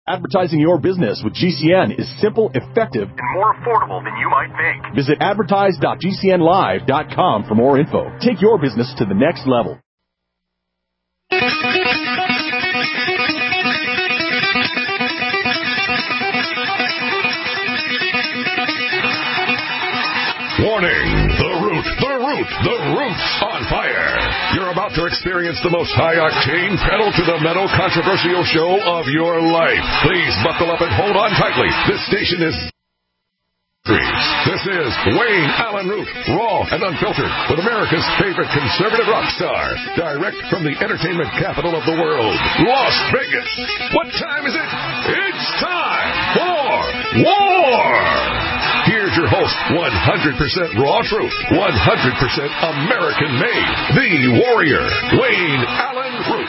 Advertising your business with GCN is simple, effective, and more affordable than you might think. Visit advertise.gcnlive.com for more info. Take your business to the next level. Warning! The root's on fire. You're about to experience the most high-octane, pedal-to-the-metal controversial show of your life. Please buckle up and hold on tightly. This station is... This is Wayne Allen Root, raw and unfiltered, with America's favorite conservative rock star, direct from the entertainment capital of the world, Las Vegas. What time is it? It's time for war! Here's your host, 100% raw truth, 100% American-made, the warrior, Wayne Allen Root.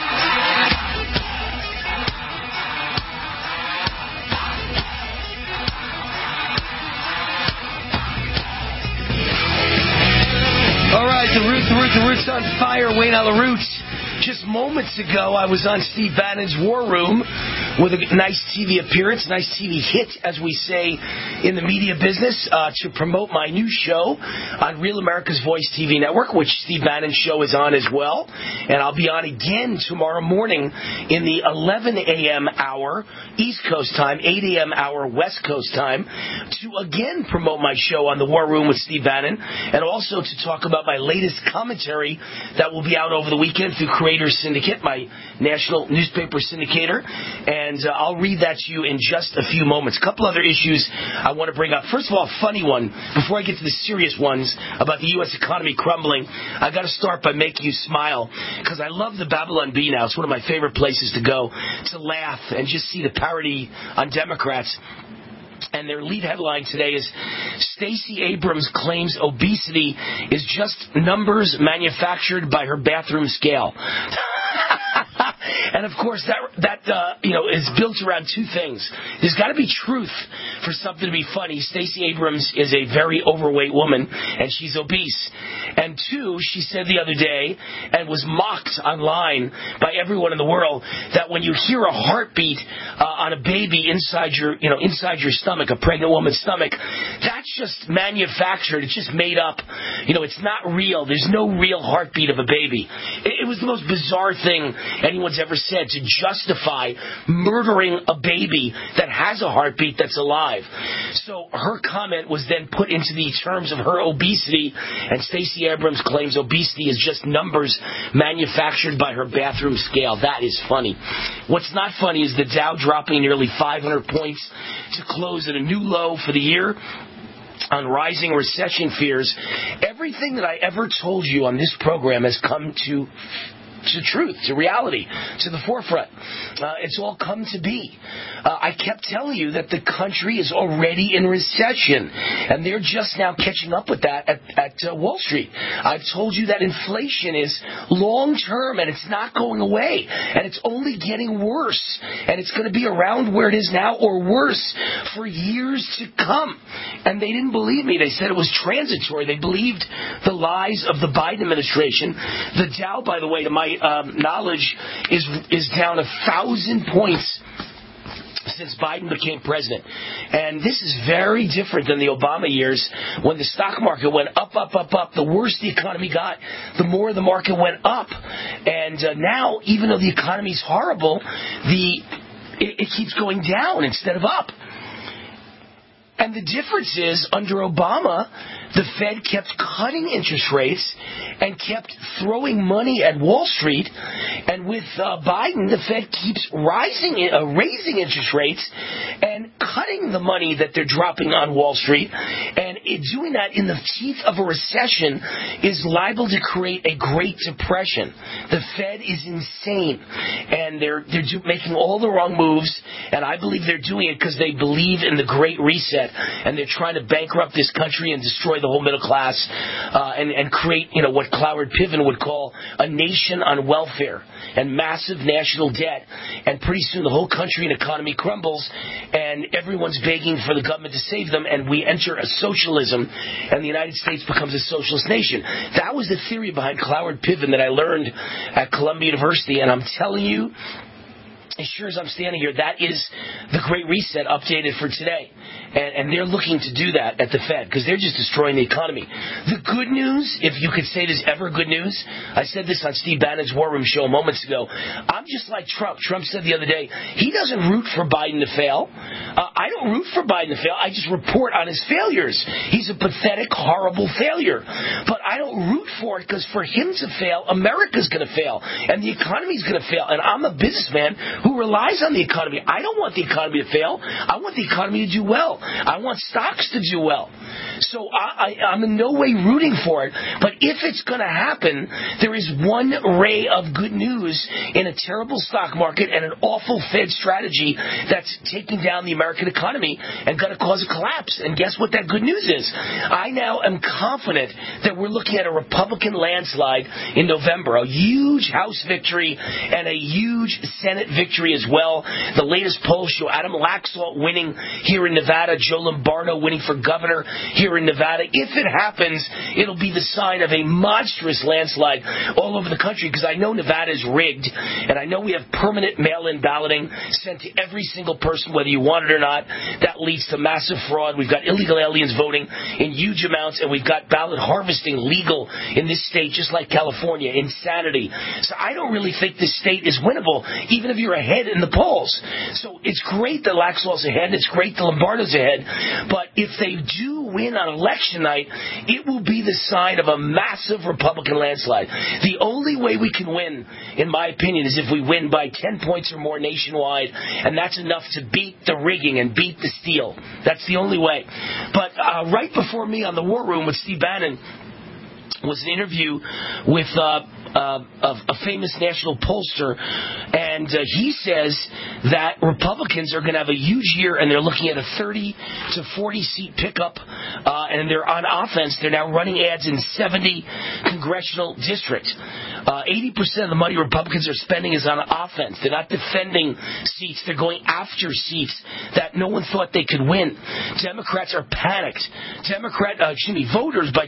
All right, the root's on fire. Wayne Allen Root. Just moments ago, I was on Steve Bannon's War Room with a nice TV appearance, nice TV hit, as we say in the media business, to promote my new show on Real America's Voice TV network, which Steve Bannon's show is on as well. And I'll be on again tomorrow morning in the 11 a.m. hour East Coast time, 8 a.m. hour West Coast time, to again promote my show on the War Room with Steve Bannon, and also to talk about my latest commentary that will be out over the weekend through Creators Syndicate, my national newspaper syndicator, and I'll read that to you in just a few moments. A couple other issues I want to bring up. First of all, a funny one, before I get to the serious ones about the U.S. economy crumbling, I got to start by making you smile, because I love the Babylon Bee now. It's one of my favorite places to go to laugh and just see the parody on Democrats. And their lead headline today is Stacey Abrams claims obesity is just numbers manufactured by her bathroom scale. And of course, that is built around two things. There's got to be truth for something to be funny. Stacey Abrams is a very overweight woman, and she's obese. And two, she said the other day, and was mocked online by everyone in the world, that when you hear a heartbeat on a baby inside your stomach, a pregnant woman's stomach, that's just manufactured. It's just made up. It's not real. There's no real heartbeat of a baby. It was the most bizarre thing anyone's ever said, to justify murdering a baby that has a heartbeat that's alive. So her comment was then put into the terms of her obesity, and Stacey Abrams claims obesity is just numbers manufactured by her bathroom scale. That is funny. What's not funny is the Dow dropping nearly 500 points to close at a new low for the year on rising recession fears. Everything that I ever told you on this program has come to truth, to reality, to the forefront. It's all come to be. I kept telling you that the country is already in recession, and they're just now catching up with that at Wall Street. I've told you that inflation is long-term, and it's not going away, and it's only getting worse, and it's going to be around where it is now or worse for years to come. And they didn't believe me. They said it was transitory. They believed the lies of the Biden administration. The Dow, by the way, to my knowledge, is down 1,000 points since Biden became president. And this is very different than the Obama years, when the stock market went up. The worse the economy got, the more the market went up. And now, even though the economy's horrible, it keeps going down instead of up. And the difference is, under Obama, the Fed kept cutting interest rates and kept throwing money at Wall Street. And with Biden, the Fed keeps raising interest rates and cutting the money that they're dropping on Wall Street. And doing that in the teeth of a recession is liable to create a Great Depression. The Fed is insane, and they're making all the wrong moves. And I believe they're doing it because they believe in the Great Reset, and they're trying to bankrupt this country and destroy the whole middle class, and create, what Cloward Piven would call a nation on welfare and massive national debt. And pretty soon the whole country and economy crumbles, and everyone's begging for the government to save them, and we enter a socialism, and the United States becomes a socialist nation. That was the theory behind Cloward Piven that I learned at Columbia University, and I'm telling you, as sure as I'm standing here, that is the Great Reset updated for today. And they're looking to do that at the Fed because they're just destroying the economy. The good news, if you could say there's ever good news, I said this on Steve Bannon's War Room show moments ago. I'm just like Trump. Trump said the other day, he doesn't root for Biden to fail. I don't root for Biden to fail. I just report on his failures. He's a pathetic, horrible failure. But I don't root for it because for him to fail, America's going to fail. And the economy's going to fail. And I'm a businessman who relies on the economy. I don't want the economy to fail. I want the economy to do well. I want stocks to do well. So I'm in no way rooting for it. But if it's going to happen, there is one ray of good news in a terrible stock market and an awful Fed strategy that's taking down the American economy and going to cause a collapse. And guess what that good news is? I now am confident that we're looking at a Republican landslide in November, a huge House victory and a huge Senate victory as well. The latest polls show Adam Laxalt winning here in Nevada, Joe Lombardo winning for governor here in Nevada. If it happens, it'll be the sign of a monstrous landslide all over the country because I know Nevada is rigged and I know we have permanent mail-in balloting sent to every single person, whether you want it or not. That leads to massive fraud. We've got illegal aliens voting in huge amounts and we've got ballot harvesting legal in this state just like California. Insanity. So I don't really think this state is winnable even if you're ahead in the polls. So it's great that Laxalt's ahead. It's great that Lombardo's ahead. But if they do win on election night, it will be the sign of a massive Republican landslide. The only way we can win, in my opinion, is if we win by 10 points or more nationwide, and that's enough to beat the rigging and beat the steal. That's the only way. But right before me on the War Room with Steve Bannon was an interview with a famous national pollster, and he says that Republicans are going to have a huge year, and they're looking at a 30 to 40 seat pickup, and they're on offense. They're now running ads in 70 congressional districts. 80% of the money Republicans are spending is on offense. They're not defending seats. They're going after seats that no one thought they could win. Democrats are panicked. Voters by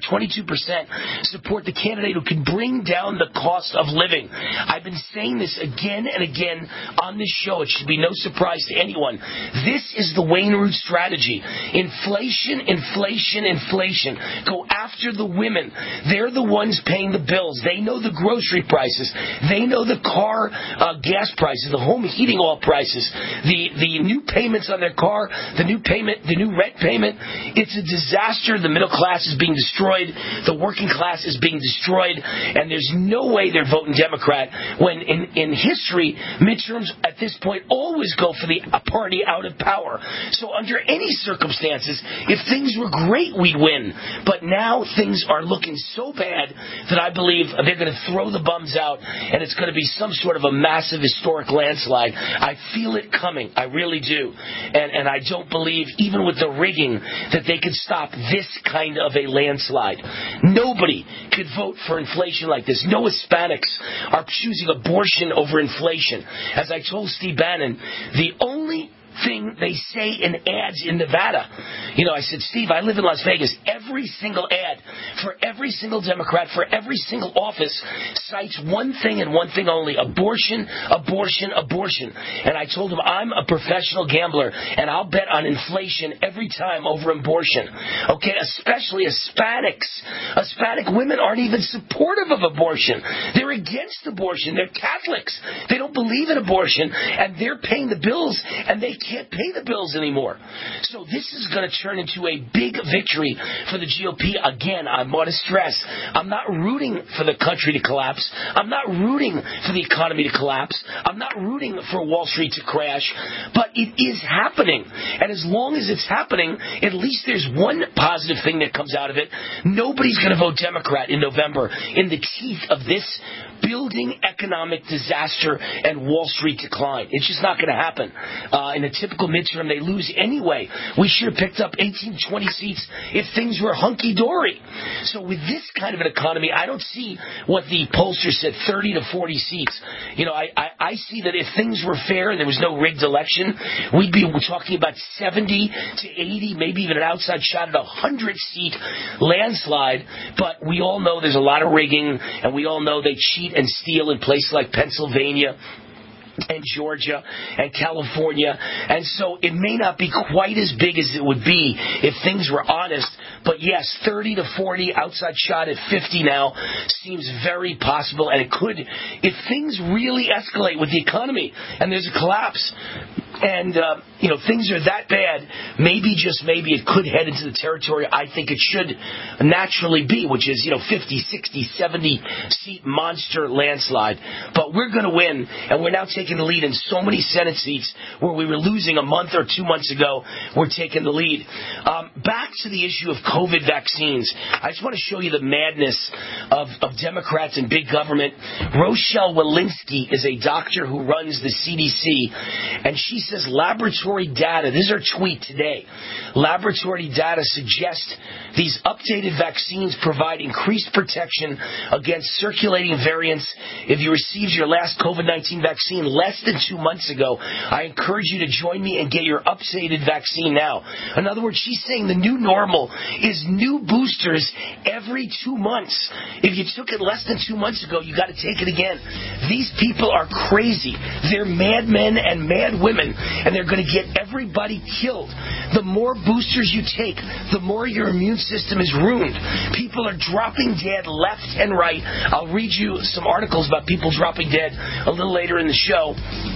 22% support the candidate who can bring down the cost of living. I've been saying this again and again on this show. It should be no surprise to anyone. This is the Wayne Root strategy. Inflation, inflation, inflation. Go after the women. They're the ones paying the bills. They know the grocery prices. They know the car gas prices, the home heating oil prices, the new payments on their car, the new rent payment. It's a disaster. The middle class is being destroyed. The working class is being destroyed. And there's no way they're voting Democrat when in history, midterms at this point always go for the party out of power. So under any circumstances, if things were great, we'd win. But now things are looking so bad that I believe they're going to throw the bums out and it's going to be some sort of a massive historic landslide. I feel it coming. I really do. And I don't believe, even with the rigging, that they could stop this kind of a landslide. Nobody could vote for inflation like this. No Hispanics are choosing abortion over inflation. As I told Steve Bannon, the only thing they say in ads in Nevada. I said, Steve, I live in Las Vegas. Every single ad for every single Democrat, for every single office cites one thing and one thing only: abortion, abortion, abortion. And I told him I'm a professional gambler and I'll bet on inflation every time over abortion. Okay, especially Hispanics. Hispanic women aren't even supportive of abortion. They're against abortion. They're Catholics. They don't believe in abortion and they're paying the bills and they can't pay the bills anymore. So this is going to turn into a big victory for the GOP. Again, I want to stress, I'm not rooting for the country to collapse. I'm not rooting for the economy to collapse. I'm not rooting for Wall Street to crash. But it is happening. And as long as it's happening, at least there's one positive thing that comes out of it. Nobody's going to vote Democrat in November in the teeth of this building economic disaster and Wall Street decline. It's just not going to happen. In a typical midterm, they lose anyway. We should have picked up 18, 20 seats if things were hunky-dory. So with this kind of an economy, I don't see what the pollster said, 30 to 40 seats. I see that if things were fair and there was no rigged election, we'd be talking about 70 to 80, maybe even an outside shot at a 100-seat landslide. But we all know there's a lot of rigging, and we all know they cheat and steal in places like Pennsylvania and Georgia and California. And so it may not be quite as big as it would be if things were honest. But yes, 30 to 40, outside shot at 50 now seems very possible. And it could, if things really escalate with the economy and there's a collapse, and, things are that bad, maybe, just maybe, it could head into the territory I think it should naturally be, which is, 50, 60, 70 seat monster landslide. But we're going to win, and we're now taking the lead in so many Senate seats where we were losing a month or 2 months ago. We're taking the lead. Back to the issue of COVID vaccines. I just want to show you the madness of Democrats and big government. Rochelle Walensky is a doctor who runs the CDC, and she says laboratory data, this is her tweet today, laboratory data suggests these updated vaccines provide increased protection against circulating variants. If you received your last COVID-19 vaccine less than 2 months ago, I encourage you to join me and get your updated vaccine now. In other words, she's saying the new normal is new boosters every 2 months. If you took it less than 2 months ago, you got to take it again. These people are crazy. They're madmen and mad women, and they're going to get everybody killed. The more boosters you take, the more your immune system is ruined. People are dropping dead left and right. I'll read you some articles about people dropping dead a little later in the show.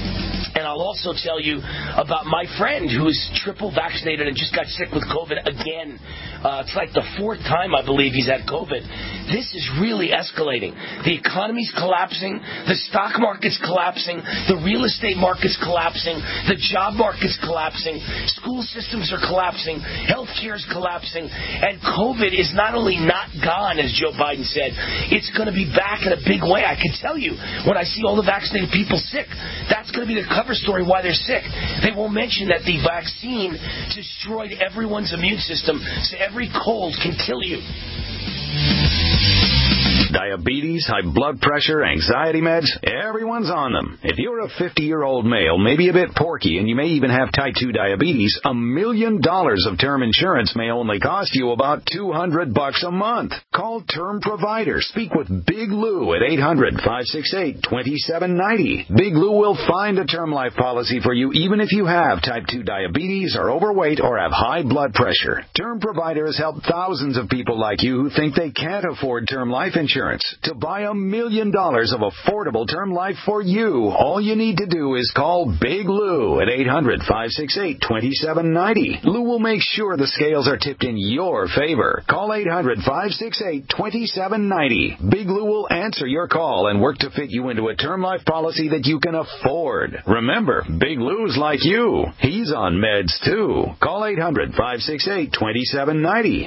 And I'll also tell you about my friend who is triple vaccinated and just got sick with COVID again. It's like the fourth time, I believe, he's had COVID. This is really escalating. The economy's collapsing. The stock market's collapsing. The real estate market's collapsing. The job market's collapsing. School systems are collapsing. Healthcare's collapsing. And COVID is not only not gone, as Joe Biden said, it's going to be back in a big way. I can tell you, when I see all the vaccinated people sick, that's going to be the cover story why they're sick. They won't mention that the vaccine destroyed everyone's immune system, so every cold can kill you. Diabetes, high blood pressure, anxiety meds, everyone's on them. If you're a 50-year-old male, maybe a bit porky, and you may even have type 2 diabetes, $1 million of term insurance may only cost you about $200 a month. Call Term Provider. Speak with Big Lou at 800-568-2790. Big Lou will find a term life policy for you even if you have type 2 diabetes, are overweight, or have high blood pressure. Term Provider has helped thousands of people like you who think they can't afford term life insurance. To buy $1 million of affordable term life for you, all you need to do is call Big Lou at 800-568-2790. Lou will make sure the scales are tipped in your favor. Call 800-568-2790. Big Lou will answer your call and work to fit you into a term life policy that you can afford. Remember, Big Lou's like you. He's on meds too. Call 800-568-2790.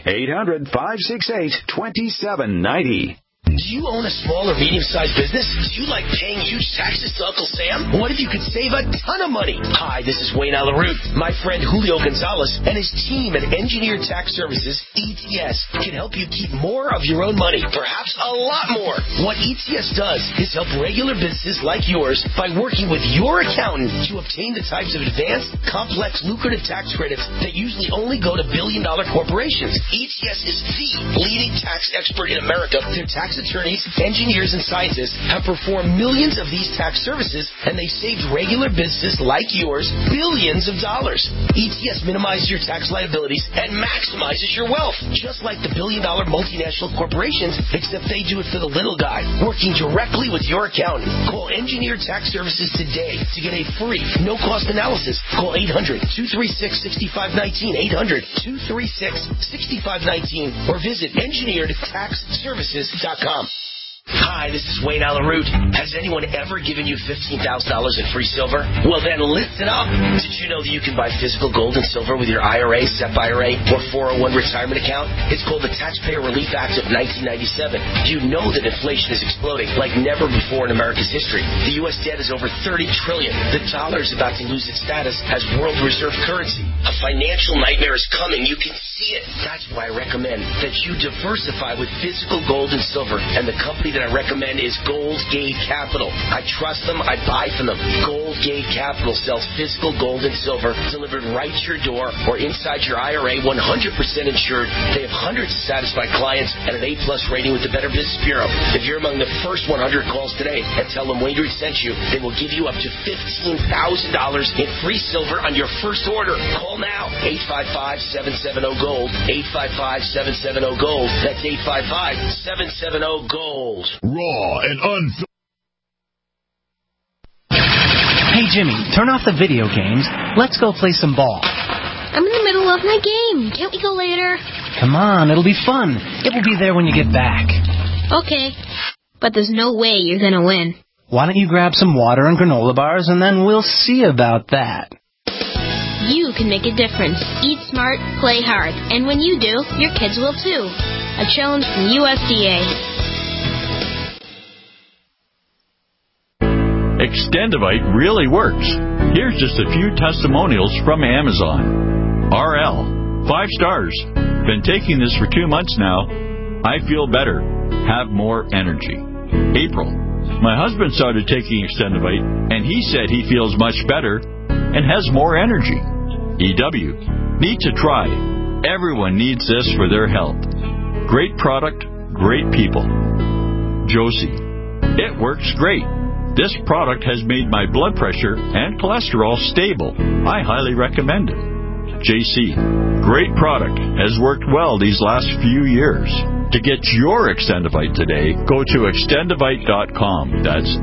800-568-2790. Do you own a small or medium-sized business? Do you like paying huge taxes to Uncle Sam? What if you could save a ton of money? Hi, this is Wayne Alaroot. My friend Julio Gonzalez and his team at Engineered Tax Services, ETS, can help you keep more of your own money, perhaps a lot more. What ETS does is help regular businesses like yours by working with your accountant to obtain the types of advanced, complex, lucrative tax credits that usually only go to billion-dollar corporations. ETS is the leading tax expert in America. Their tax attorneys, engineers, and scientists have performed millions of these tax services, and they saved regular businesses like yours billions of dollars. ETS minimizes your tax liabilities and maximizes your wealth, just like the billion-dollar multinational corporations, except they do it for the little guy, working directly with your accountant. Call Engineered Tax Services today to get a free, no-cost analysis. Call 800-236-6519, 800-236-6519, or visit engineeredtaxservices.com. Hi, this is Wayne Alaroot. Has anyone ever given you $15,000 in free silver? Well, then listen up. Did you know that you can buy physical gold and silver with your IRA, SEP IRA, or 401 retirement account? It's called the Taxpayer Relief Act of 1997. You know that inflation is exploding like never before in America's history. The U.S. debt is over $30 trillion. The dollar is about to lose its status as world reserve currency. A financial nightmare is coming. You can see it. That's why I recommend that you diversify with physical gold and silver. And the company that I recommend is Gold Gate Capital. I trust them. I buy from them. Gold Gate Capital sells physical gold and silver delivered right to your door or inside your IRA, 100% insured. They have hundreds of satisfied clients and an A-plus rating with the Better Business Bureau. If you're among the first 100 calls today and tell them Wayne Root sent you, they will give you up to $15,000 in free silver on your first order. Call now. 855-770-GOLD. 855-770-GOLD. That's 855-770-GOLD. Raw and unfiltered. Hey, Jimmy, turn off the video games. Let's go play some ball. I'm in the middle of my game. Can't we go later? Come on, it'll be fun. It will be there when you get back. Okay. But there's no way you're going to win. Why don't you grab some water and granola bars, and then we'll see about that. You can make a difference. Eat smart, play hard. And when you do, your kids will too. A challenge from USDA. Extendivite really works. Here's just a few testimonials from Amazon. RL, 5 stars. Been taking this for 2 months now. I feel better. Have more energy. April, my husband started taking Extendivite, and he said he feels much better and has more energy. EW, need to try. Everyone needs this for their health. Great product, great people. Josie, it works great. This product has made my blood pressure and cholesterol stable. I highly recommend it. JC, great product. Has worked well these last few years. To get your Extendivite today, go to extendivite.com. That's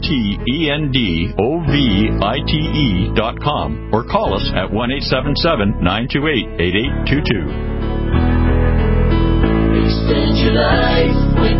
XTENDOVITE.com or call us at 1-877-928-8822. Extend your life with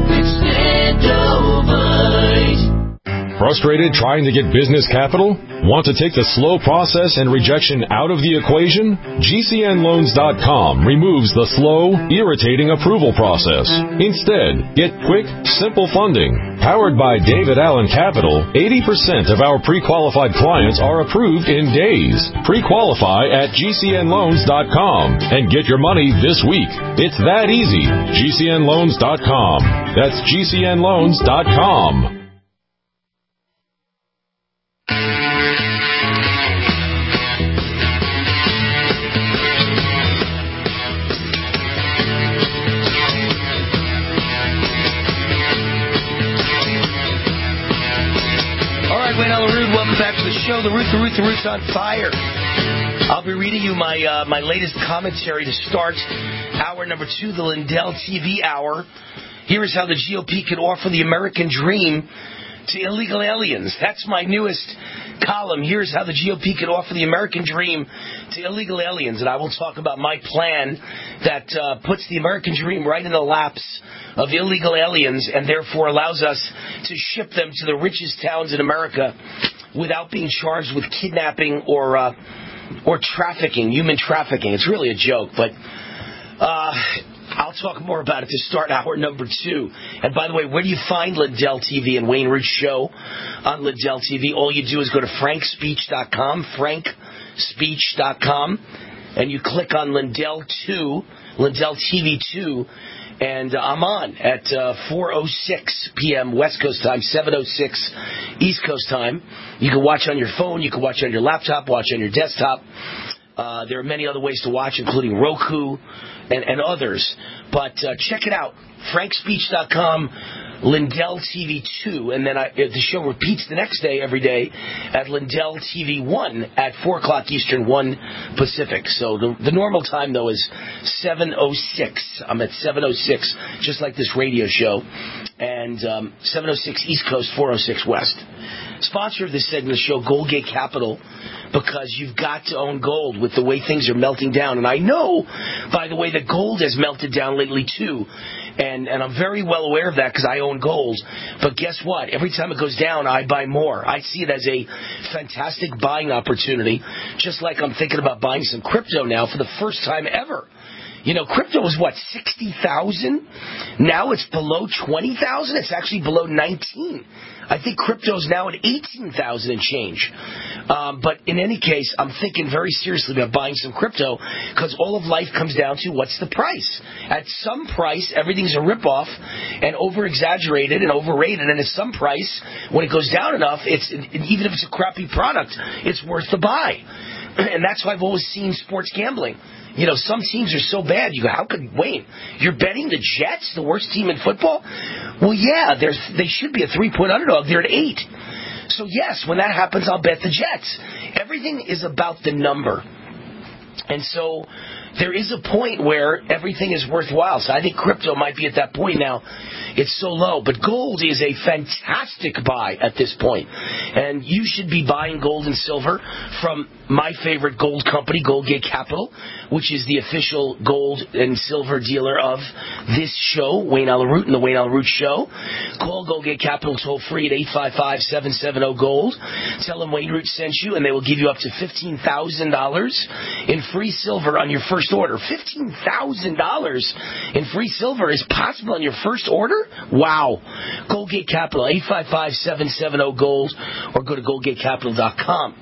Extendovite. Frustrated trying to get business capital? Want to take the slow process and rejection out of the equation? GCNloans.com removes the slow, irritating approval process. Instead, get quick, simple funding. Powered by David Allen Capital, 80% of our pre-qualified clients are approved in days. Pre-qualify at GCNloans.com and get your money this week. It's that easy. GCNloans.com. That's GCNloans.com. Show the Root's on fire. I'll be reading you my latest commentary to start hour number 2, the Lindell TV hour. Here is how the GOP can offer the American dream to illegal aliens. That's my newest column. Here's how the GOP can offer the American dream to illegal aliens. And I will talk about my plan that puts the American dream right in the laps of illegal aliens and therefore allows us to ship them to the richest towns in America without being charged with kidnapping or trafficking, human trafficking. It's really a joke, but I'll talk more about it to start hour number 2. And by the way, where do you find Lindell TV and Wayne Root Show on Lindell TV? All you do is go to frankspeech.com, frankspeech.com, and you click on Lindell TV 2, and I'm on at 4:06 p.m. West Coast time, 7:06 East Coast time. You can watch on your phone, you can watch on your laptop, watch on your desktop. There are many other ways to watch, including Roku and others. But check it out, frankspeech.com, Lindell TV 2, and then the show repeats the next day, every day, at Lindell TV 1 at 4 o'clock Eastern, 1 Pacific. So the normal time, though, is 7:06. I'm at 7:06, just like this radio show, and 7:06 East Coast, 4:06 West. Sponsor of this segment of the show, Gold Gate Capital, because you've got to own gold with the way things are melting down. And I know, by the way, that gold has melted down lately, too. And I'm very well aware of that because I own gold. But guess what? Every time it goes down, I buy more. I see it as a fantastic buying opportunity, just like I'm thinking about buying some crypto now for the first time ever Crypto was what, 60,000? Now it's below 20,000. It's actually below 19. I think crypto's now at 18,000 and change. But in any case, I'm thinking very seriously about buying some crypto because all of life comes down to what's the price. At some price, everything's a ripoff and over-exaggerated and overrated. And at some price, when it goes down enough, even if it's a crappy product, it's worth the buy. And that's why I've always seen sports gambling. Some teams are so bad. You go, how could Wayne? You're betting the Jets, the worst team in football? Well, yeah, they should be a 3-point underdog. They're at 8. So yes, when that happens, I'll bet the Jets. Everything is about the number. And so there is a point where everything is worthwhile. So I think crypto might be at that point now. It's so low. But gold is a fantastic buy at this point. And you should be buying gold and silver from my favorite gold company, Goldgate Capital, which is the official gold and silver dealer of this show, Wayne Allyn Root and the Wayne Allyn Root Show. Call Goldgate Capital toll free at 855-770-GOLD. Tell them Wayne Root sent you, and they will give you up to $15,000 in free silver on your first order. $15,000 in free silver is possible on your first order? Wow. Goldgate Capital, 855-770-GOLD, or go to goldgatecapital.com.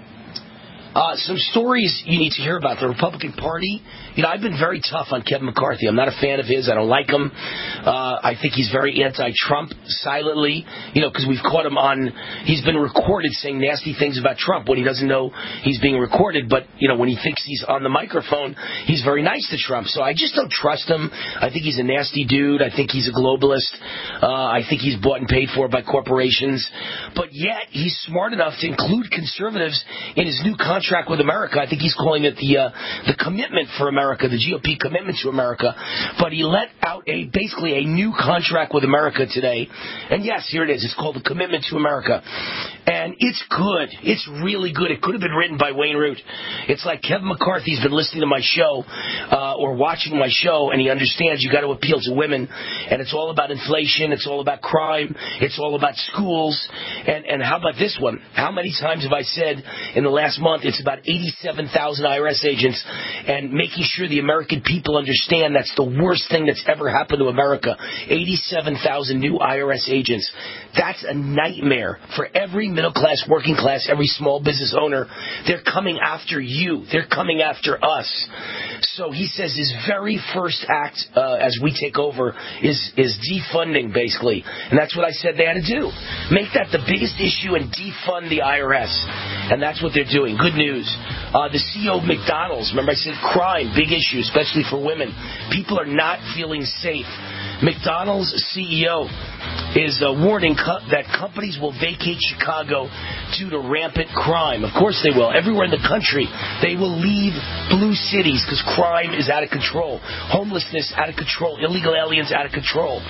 Some stories you need to hear about the Republican Party. I've been very tough on Kevin McCarthy. I'm not a fan of his. I don't like him. I think he's very anti-Trump silently, because we've caught him he's been recorded saying nasty things about Trump when he doesn't know he's being recorded. But, when he thinks he's on the microphone, he's very nice to Trump. So I just don't trust him. I think he's a nasty dude. I think he's a globalist. I think he's bought and paid for by corporations. But yet he's smart enough to include conservatives in his new contract with America. I think he's calling it the commitment for America, the GOP commitment to America. But he let out basically a new contract with America today. And yes, here it is. It's called the Commitment to America. And it's good. It's really good. It could have been written by Wayne Root. It's like Kevin McCarthy's been listening to my show or watching my show, and he understands you got to appeal to women. And it's all about inflation. It's all about crime. It's all about schools. And how about this one? How many times have I said in the last month it's about 87,000 IRS agents and making sure the American people understand that's the worst thing that's ever happened to America. 87,000 new IRS agents. That's a nightmare for every middle class, working class, every small business owner. They're coming after you. They're coming after us. So he says his very first act as we take over is defunding, basically. And that's what I said they had to do. Make that the biggest issue and defund the IRS. And that's what they're doing. Good news. The CEO of McDonald's, remember I said crime, big issue, especially for women. People are not feeling safe. McDonald's CEO is warning that companies will vacate Chicago due to rampant crime. Of course they will. Everywhere in the country, they will leave blue cities because crime is out of control. Homelessness out of control. Illegal aliens out of control.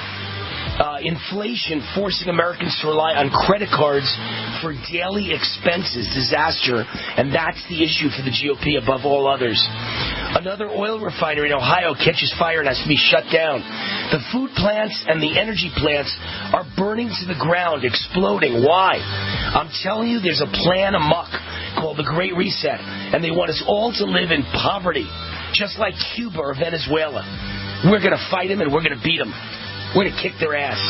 Inflation forcing Americans to rely on credit cards for daily expenses. Disaster. And that's the issue for the GOP above all others. Another oil refinery in Ohio catches fire and has to be shut down. The food plants and the energy plants are burning to the ground, exploding. Why? I'm telling you, there's a plan amok called the Great Reset, and they want us all to live in poverty, just like Cuba or Venezuela. We're going to fight them and we're going to beat them. We're going to kick their ass.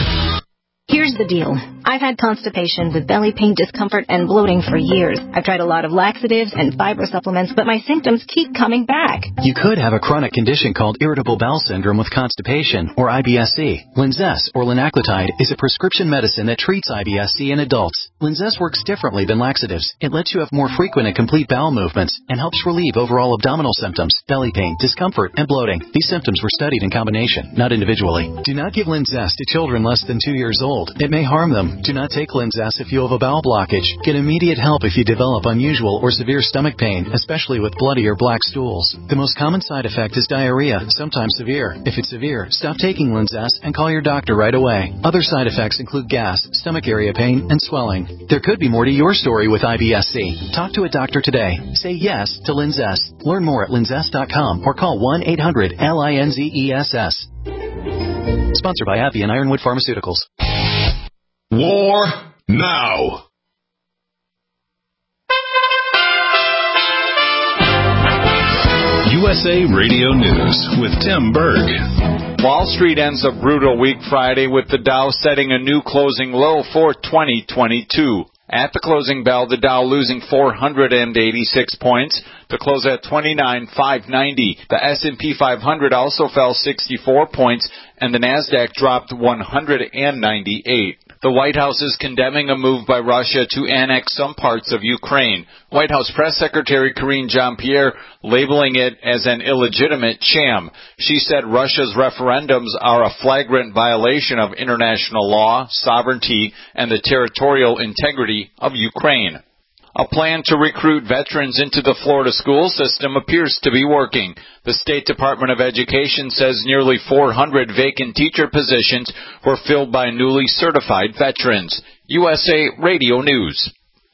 Here's the deal. I've had constipation with belly pain, discomfort, and bloating for years. I've tried a lot of laxatives and fiber supplements, but my symptoms keep coming back. You could have a chronic condition called irritable bowel syndrome with constipation, or IBS-C. Linzess, or linaclotide, is a prescription medicine that treats IBS-C in adults. Linzess works differently than laxatives. It lets you have more frequent and complete bowel movements and helps relieve overall abdominal symptoms, belly pain, discomfort, and bloating. These symptoms were studied in combination, not individually. Do not give Linzess to children less than 2 years old. It may harm them. Do not take Linzess if you have a bowel blockage. Get immediate help if you develop unusual or severe stomach pain, especially with bloody or black stools. The most common side effect is diarrhea, sometimes severe. If it's severe, stop taking Linzess and call your doctor right away. Other side effects include gas, stomach area pain, and swelling. There could be more to your story with IBS-C. Talk to a doctor today. Say yes to Linzess. Learn more at linzess.com or call 1-800-LINZESS. Sponsored by AbbVie and Ironwood Pharmaceuticals. War now. USA Radio News with Tim Berg. Wall Street ends a brutal week Friday with the Dow setting a new closing low for 2022. At the closing bell, the Dow losing 486 points to close at 29,590. The S&P 500 also fell 64 points, and the Nasdaq dropped 198. The White House is condemning a move by Russia to annex some parts of Ukraine. White House Press Secretary Karine Jean-Pierre labeling it as an illegitimate sham. She said Russia's referendums are a flagrant violation of international law, sovereignty, and the territorial integrity of Ukraine. A plan to recruit veterans into the Florida school system appears to be working. The State Department of Education says nearly 400 vacant teacher positions were filled by newly certified veterans. USA Radio News.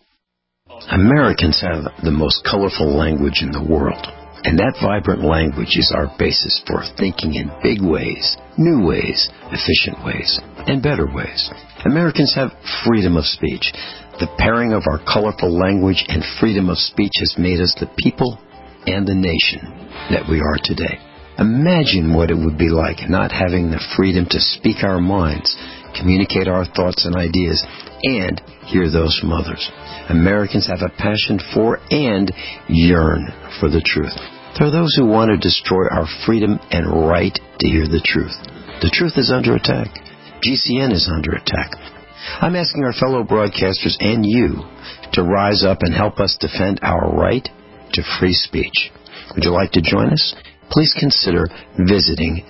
Americans have the most colorful language in the world, and that vibrant language is our basis for thinking in big ways, new ways, efficient ways, and better ways. Americans have freedom of speech. The pairing of our colorful language and freedom of speech has made us the people and the nation that we are today. Imagine what it would be like not having the freedom to speak our minds, communicate our thoughts and ideas, and hear those from others. Americans have a passion for and yearn for the truth. There are those who want to destroy our freedom and right to hear the truth. The truth is under attack. GCN is under attack. I'm asking our fellow broadcasters and you to rise up and help us defend our right to free speech. Would you like to join us? Please consider visiting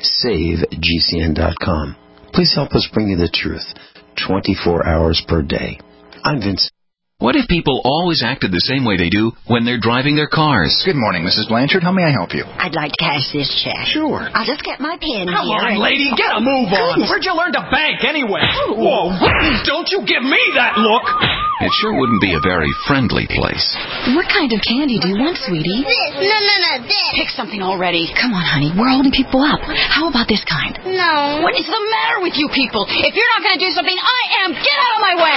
SaveGCN.com. Please help us bring you the truth 24 hours per day. I'm Vince. What if people always acted the same way they do when they're driving their cars? Good morning, Mrs. Blanchard. How may I help you? I'd like to cash this check. Sure. I'll just get my pen Come here. on, lady, get a move on. Where'd you learn to bank anyway? Whoa, don't you give me that look. It sure wouldn't be a very friendly place. What kind of candy do you want, sweetie? This. No, this. Pick something already. Come on, honey. We're holding people up. How about this kind? No. What is the matter with you people? If you're not going to do something, I am. Get out of my way.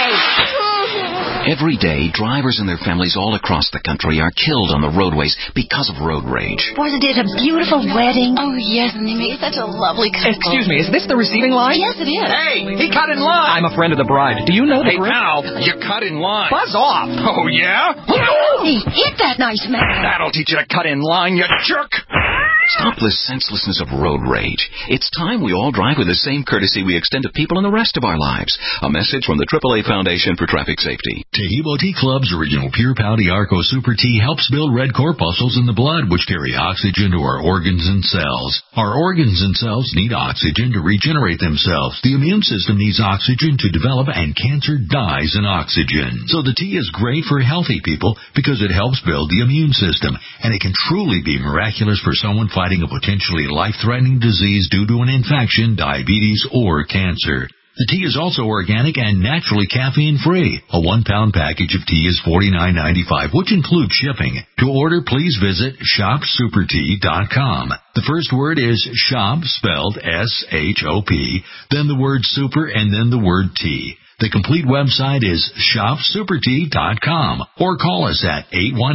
Every day, drivers and their families all across the country are killed on the roadways because of road rage. Wasn't it a beautiful wedding? Oh, yes, and they made such a lovely couple. Excuse me, is this the receiving line? Yes, it is. Hey, he cut in line. I'm a friend of the bride. Do you know the groom? Hey, pal, you cut in line. Buzz off. Oh, yeah? Hey, hit that nice man. That'll teach you to cut in line, you jerk. Stop the senselessness of road rage. It's time we all drive with the same courtesy we extend to people in the rest of our lives. A message from the AAA Foundation for Traffic Safety. Taheebo Tea Club's original Pure Pau D'Arco Super Tea helps build red corpuscles in the blood, which carry oxygen to our organs and cells. Our organs and cells need oxygen to regenerate themselves. The immune system needs oxygen to develop, and cancer dies in oxygen. So the tea is great for healthy people because it helps build the immune system, and it can truly be miraculous for someone fighting a potentially life-threatening disease due to an infection, diabetes, or cancer. The tea is also organic and naturally caffeine-free. A 1-pound package of tea is $49.95, which includes shipping. To order, please visit shopsupertea.com. The first word is shop, spelled S-H-O-P, then the word super, and then the word tea. The complete website is shopsupertea.com, or call us at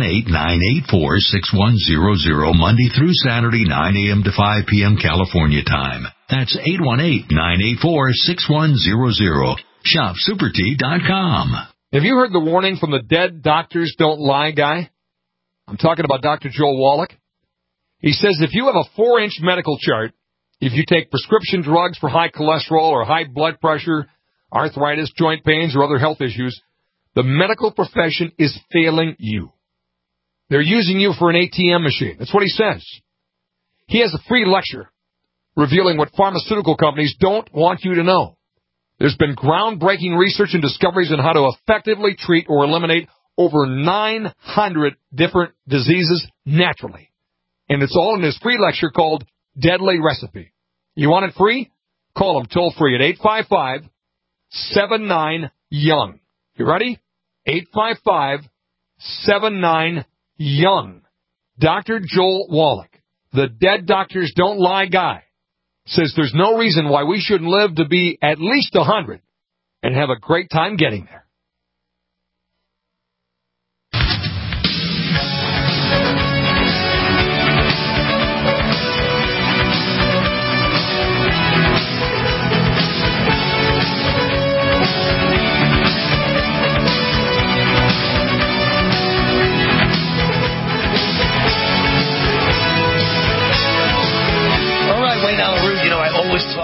818-984-6100 Monday through Saturday, 9 a.m. to 5 p.m. California time. That's 818-984-6100. Shopsupertea.com. Have you heard the warning from the Dead Doctors Don't Lie guy? I'm talking about Dr. Joel Wallach. He says if you have a 4-inch medical chart, if you take prescription drugs for high cholesterol or high blood pressure, arthritis, joint pains, or other health issues, the medical profession is failing you. They're using you for an ATM machine. That's what he says. He has a free lecture revealing what pharmaceutical companies don't want you to know. There's been groundbreaking research and discoveries on how to effectively treat or eliminate over 900 different diseases naturally. And it's all in his free lecture called Deadly Recipe. You want it free? Call him toll free at 855-79-YOUNG. You ready? 855-79-YOUNG. Dr. Joel Wallach, the Dead Doctors Don't Lie guy, says there's no reason why we shouldn't live to be at least 100 and have a great time getting there.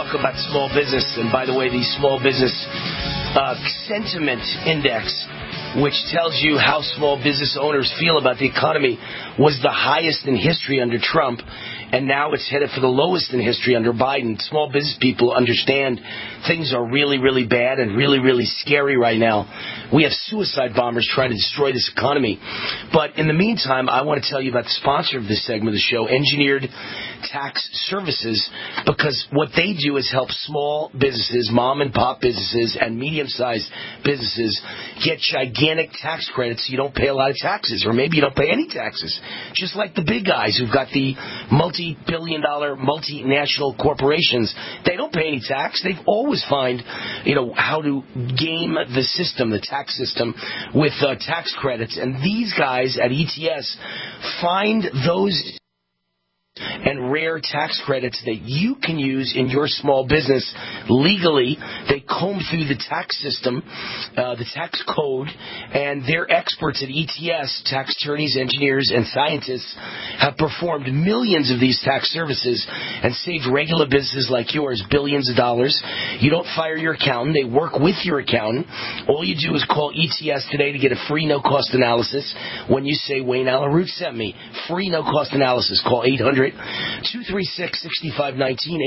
talk about small business. And by the way, the small business sentiment index, which tells you how small business owners feel about the economy, was the highest in history under Trump. And now it's headed for the lowest in history under Biden. Small business people understand things are really, really bad and really, really scary right now. We have suicide bombers trying to destroy this economy. But in the meantime, I want to tell you about the sponsor of this segment of the show, Engineered Tax Services, because what they do is help small businesses, mom and pop businesses, and medium-sized businesses get gigantic tax credits so you don't pay a lot of taxes, or maybe you don't pay any taxes. Just like the big guys who've got the multi-billion-dollar multinational corporations, they don't pay any tax. They've always find, how to game the system, the tax system, with tax credits. And these guys at ETS find those and rare tax credits that you can use in your small business legally. They comb through the tax system, the tax code, and they're experts at ETS. Tax attorneys, engineers, and scientists have performed millions of these tax services and saved regular businesses like yours billions of dollars. You don't fire your accountant. They work with your accountant. All you do is call ETS today to get a free no-cost analysis when you say Wayne Allyn Root sent me. Free no-cost analysis. Call 800-236-6519,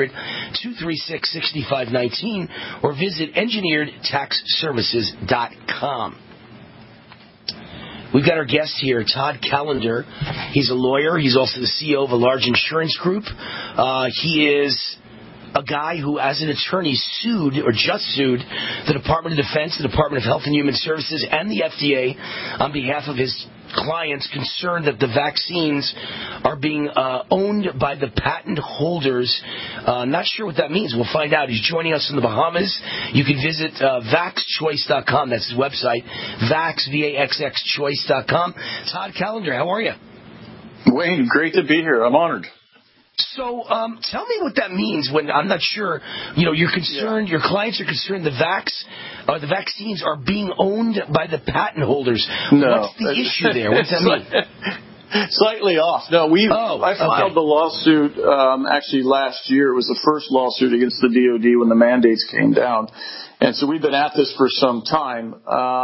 800-236-6519, or visit engineeredtaxservices.com. We've got our guest here, Todd Callender. He's a lawyer. He's also the CEO of a large insurance group. He is a guy who, as an attorney, just sued the Department of Defense, the Department of Health and Human Services, and the FDA on behalf of his clients concerned that the vaccines are being owned by the patent holders. Not sure what that means. We'll find out. He's joining us in the Bahamas. You can visit vaxchoice.com. That's his website. VaxChoice.com. Todd Callender, how are you? Wayne, great to be here. I'm honored. So tell me what that means when I'm not sure, you're concerned, your clients are concerned the vaccines are being owned by the patent holders. No. What's the issue there? What does that mean? Slightly off. No, I filed the lawsuit actually last year. It was the first lawsuit against the DOD when the mandates came down. And so we've been at this for some time.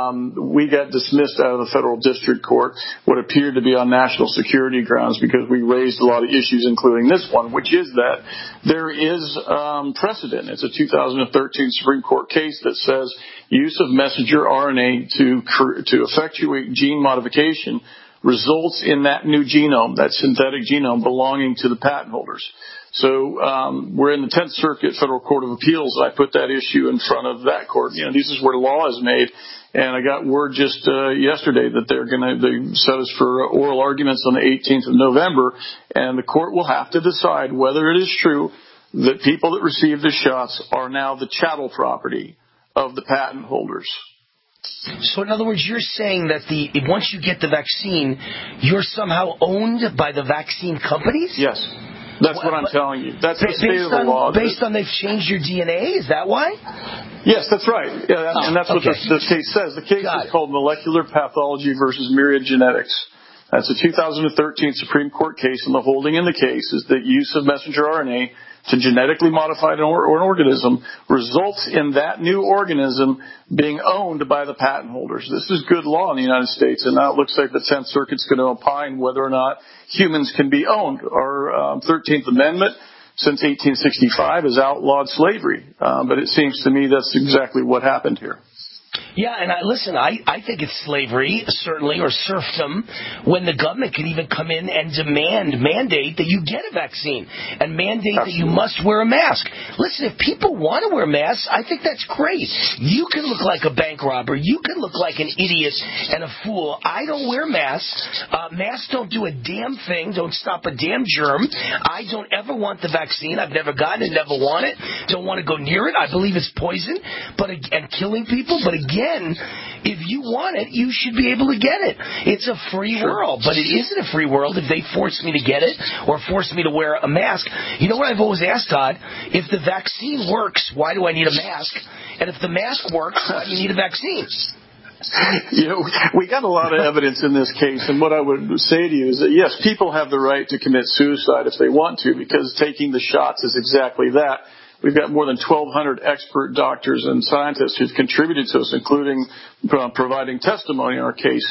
We got dismissed out of the federal district court, what appeared to be on national security grounds, because we raised a lot of issues, including this one, which is that there is precedent. It's a 2013 Supreme Court case that says use of messenger RNA to effectuate gene modification results in that new genome, that synthetic genome, belonging to the patent holders. So we're in the 10th Circuit Federal Court of Appeals. I put that issue in front of that court. This is where law is made. And I got word just yesterday that they set us for oral arguments on the 18th of November. And the court will have to decide whether it is true that people that receive the shots are now the chattel property of the patent holders. So in other words, you're saying that once you get the vaccine, you're somehow owned by the vaccine companies? Yes. That's what I'm telling you. That's the state of the law. Based on they've changed your DNA? Is that why? Yes, that's right. Yeah, and that's what this case says. The case is called Molecular Pathology versus Myriad Genetics. That's a 2013 Supreme Court case, and the holding in the case is that use of messenger RNA to genetically modify an organism results in that new organism being owned by the patent holders. This is good law in the United States, and now it looks like the 10th Circuit's going to opine whether or not humans can be owned. Our 13th Amendment, since 1865, has outlawed slavery, but it seems to me that's exactly what happened here. Yeah, and I think it's slavery, certainly, or serfdom, when the government can even come in and mandate that you get a vaccine and mandate that you must wear a mask. Listen, if people want to wear masks, I think that's great. You can look like a bank robber. You can look like an idiot and a fool. I don't wear masks. Masks don't do a damn thing, don't stop a damn germ. I don't ever want the vaccine. I've never gotten it, never want it. Don't want to go near it. I believe it's poison and killing people. But again, if you want it, you should be able to get it. It's a free world, but it isn't a free world if they force me to get it or force me to wear a mask. You know what I've always asked, Todd? If the vaccine works, why do I need a mask? And if the mask works, why do you need a vaccine? We got a lot of evidence in this case, and what I would say to you is that, yes, people have the right to commit suicide if they want to, because taking the shots is exactly that. We've got more than 1,200 expert doctors and scientists who've contributed to us, including providing testimony in our case,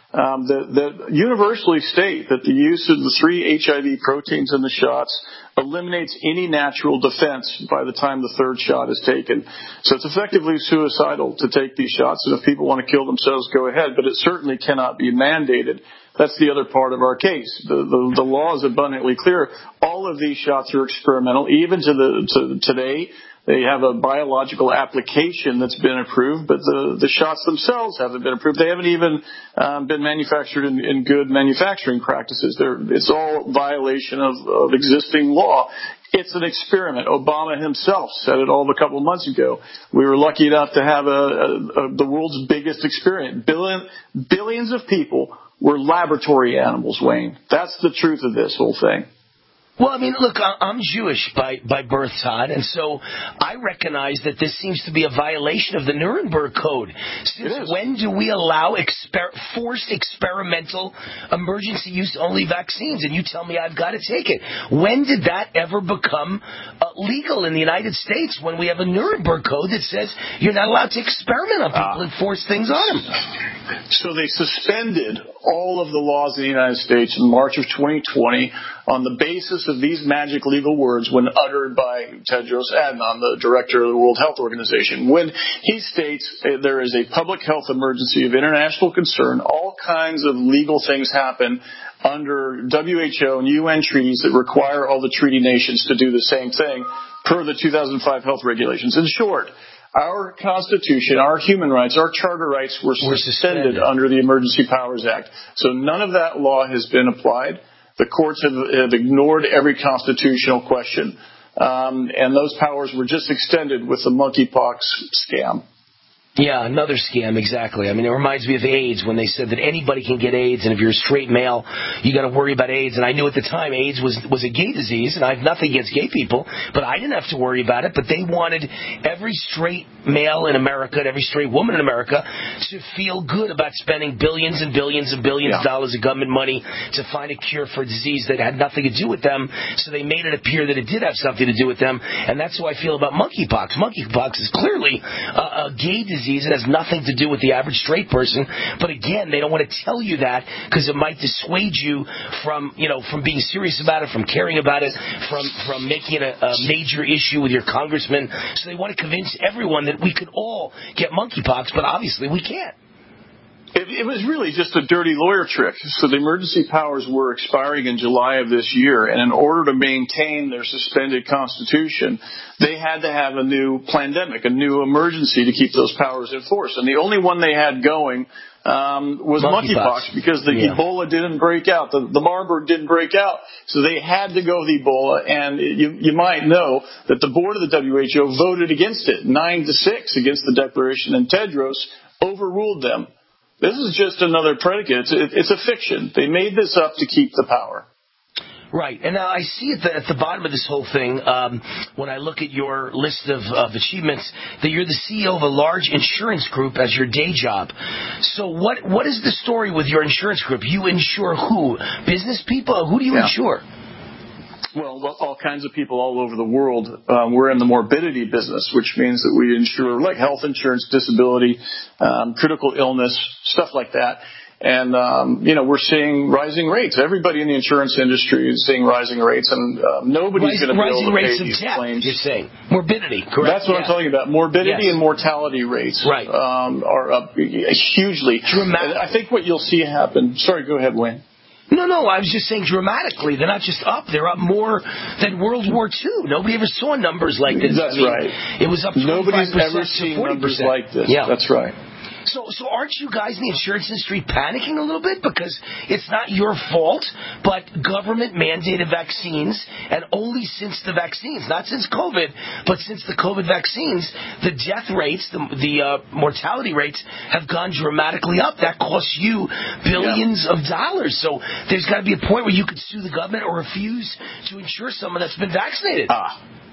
that universally state that the use of the 3 HIV proteins in the shots eliminates any natural defense by the time the third shot is taken. So it's effectively suicidal to take these shots, and if people want to kill themselves, go ahead, but it certainly cannot be mandated. That's the other part of our case. The law is abundantly clear. All of these shots are experimental, even to today. They have a biological application that's been approved, but the shots themselves haven't been approved. They haven't even been manufactured in good manufacturing practices. It's all violation of existing law. It's an experiment. Obama himself said it all a couple of months ago. We were lucky enough to have the world's biggest experiment. Billions of people were laboratory animals, Wayne. That's the truth of this whole thing. Well, I mean, look, I'm Jewish by birth, Todd, and so I recognize that this seems to be a violation of the Nuremberg Code. Since when do we allow forced experimental emergency use only vaccines? And you tell me I've got to take it. When did that ever become legal in the United States, when we have a Nuremberg Code that says you're not allowed to experiment on people and force things on them? So they suspended all of the laws in the United States in March of 2020 on the basis of these magic legal words when uttered by Tedros Adhanom, the director of the World Health Organization. When he states there is a public health emergency of international concern, all kinds of legal things happen under WHO and UN treaties that require all the treaty nations to do the same thing per the 2005 health regulations. In short, our Constitution, our human rights, our charter rights were suspended under the Emergency Powers Act. So none of that law has been applied. The courts have ignored every constitutional question, and those powers were just extended with the monkeypox scam. Yeah, another scam, exactly. I mean, it reminds me of AIDS when they said that anybody can get AIDS, and if you're a straight male, you got to worry about AIDS. And I knew at the time AIDS was a gay disease, and I have nothing against gay people, but I didn't have to worry about it. But they wanted every straight male in America and every straight woman in America to feel good about spending billions and billions and billions of dollars of government money to find a cure for a disease that had nothing to do with them. So they made it appear that it did have something to do with them, and that's how I feel about monkeypox. Monkeypox is clearly a gay disease. It has nothing to do with the average straight person, but again, they don't want to tell you that because it might dissuade you from being serious about it, from caring about it, from making it a major issue with your congressman. So they want to convince everyone that we could all get monkeypox, but obviously we can't. It was really just a dirty lawyer trick. So the emergency powers were expiring in July of this year, and in order to maintain their suspended constitution, they had to have a new pandemic, a new emergency to keep those powers in force. And the only one they had going was monkeypox because the Ebola didn't break out. The Marburg didn't break out. So they had to go with Ebola, and you might know that the board of the WHO voted against it, 9-6 against the declaration, and Tedros overruled them. This is just another predicate. It's a fiction. They made this up to keep the power. Right. And now I see at the bottom of this whole thing, when I look at your list of achievements, that you're the CEO of a large insurance group as your day job. So what is the story with your insurance group? You insure who? Business people? Who do you insure? Well, all kinds of people all over the world. We're in the morbidity business, which means that we insure like health insurance, disability, critical illness, stuff like that. And, we're seeing rising rates. Everybody in the insurance industry is seeing rising rates, and nobody's going to be able to pay these claims. You're saying morbidity, correct? That's what I'm talking about. Morbidity and mortality rates are up hugely. Dramatic. And I think what you'll see happen. Sorry, go ahead, Wayne. No, I was just saying dramatically. They're not just up. They're up more than World War II. Nobody ever saw numbers like this. That's right. It was up 25%. Nobody's ever seen numbers like this. Yeah. That's right. So aren't you guys in the insurance industry panicking a little bit? Because it's not your fault, but government-mandated vaccines, and only since the vaccines, not since COVID, but since the COVID vaccines, the death rates, the mortality rates have gone dramatically up. That costs you billions of dollars. So there's got to be a point where you could sue the government or refuse to insure someone that's been vaccinated.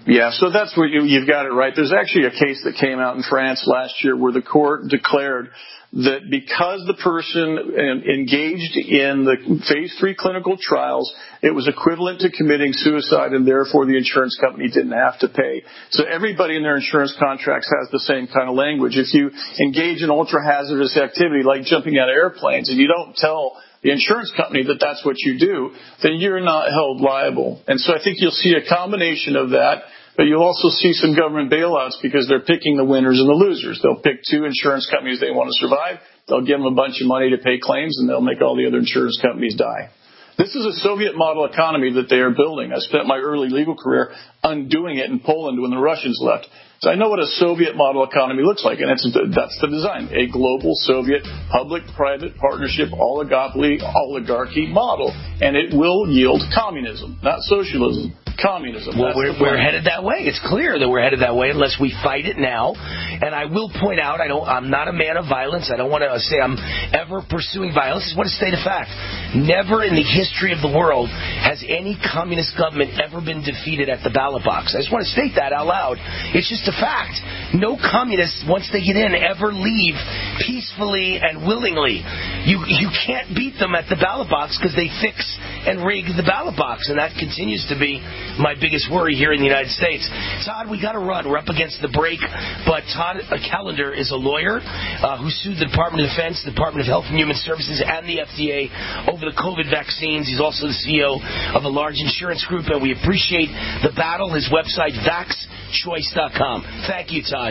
Yeah, so that's where you've got it right. There's actually a case that came out in France last year where the court declared that because the person engaged in the phase 3 clinical trials, it was equivalent to committing suicide, and therefore the insurance company didn't have to pay. So everybody in their insurance contracts has the same kind of language. If you engage in ultra-hazardous activity like jumping out of airplanes and you don't tell the insurance company that that's what you do, then you're not held liable. And so I think you'll see a combination of that. But you'll also see some government bailouts because they're picking the winners and the losers. They'll pick 2 insurance companies they want to survive. They'll give them a bunch of money to pay claims, and they'll make all the other insurance companies die. This is a Soviet model economy that they are building. I spent my early legal career undoing it in Poland when the Russians left. So I know what a Soviet model economy looks like, and that's the design. A global Soviet public-private partnership oligarchy model. And it will yield communism, not socialism. Communism. Well, we're headed that way. It's clear that we're headed that way unless we fight it now. And I will point out, I'm not a man of violence. I don't want to say I'm ever pursuing violence. I just want to state a fact. Never in the history of the world has any communist government ever been defeated at the ballot box. I just want to state that out loud. It's just a fact. No communists, once they get in, ever leave peacefully and willingly. You can't beat them at the ballot box because they fix and rig the ballot box, and that continues to be my biggest worry here in the United States. Todd, we got to run. We're up against the break, but Todd Callender is a lawyer who sued the Department of Defense, the Department of Health and Human Services, and the FDA over the COVID vaccines. He's also the CEO of a large insurance group, and we appreciate the battle. His website, vaxchoice.com. Thank you, Todd.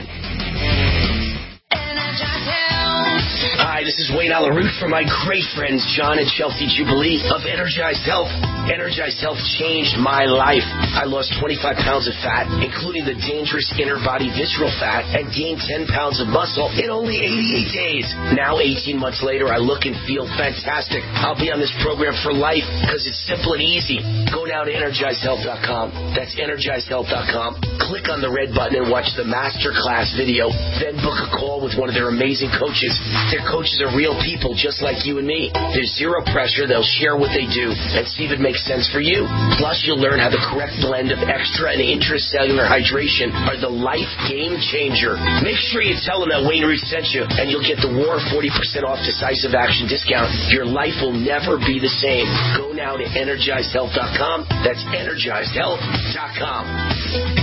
Hi, this is Wayne Alaroot from my great friends John and Chelsea Jubilee of Energized Health. Energized Health changed my life. I lost 25 pounds of fat, including the dangerous inner body visceral fat, and gained 10 pounds of muscle in only 88 days. Now, 18 months later, I look and feel fantastic. I'll be on this program for life because it's simple and easy. Go now to EnergizedHealth.com. That's EnergizedHealth.com. Click on the red button and watch the masterclass video. Then book a call with one of their amazing coaches. Their coaches are real people just like you and me. There's zero pressure. They'll share what they do and see if it makes sense for you. Plus, you'll learn how the correct blend of extra and intracellular hydration are the life game changer. Make sure you tell them that Wayne Root sent you, and you'll get the War 40% off decisive action discount. Your life will never be the same. Go now to EnergizedHealth.com. That's EnergizedHealth.com.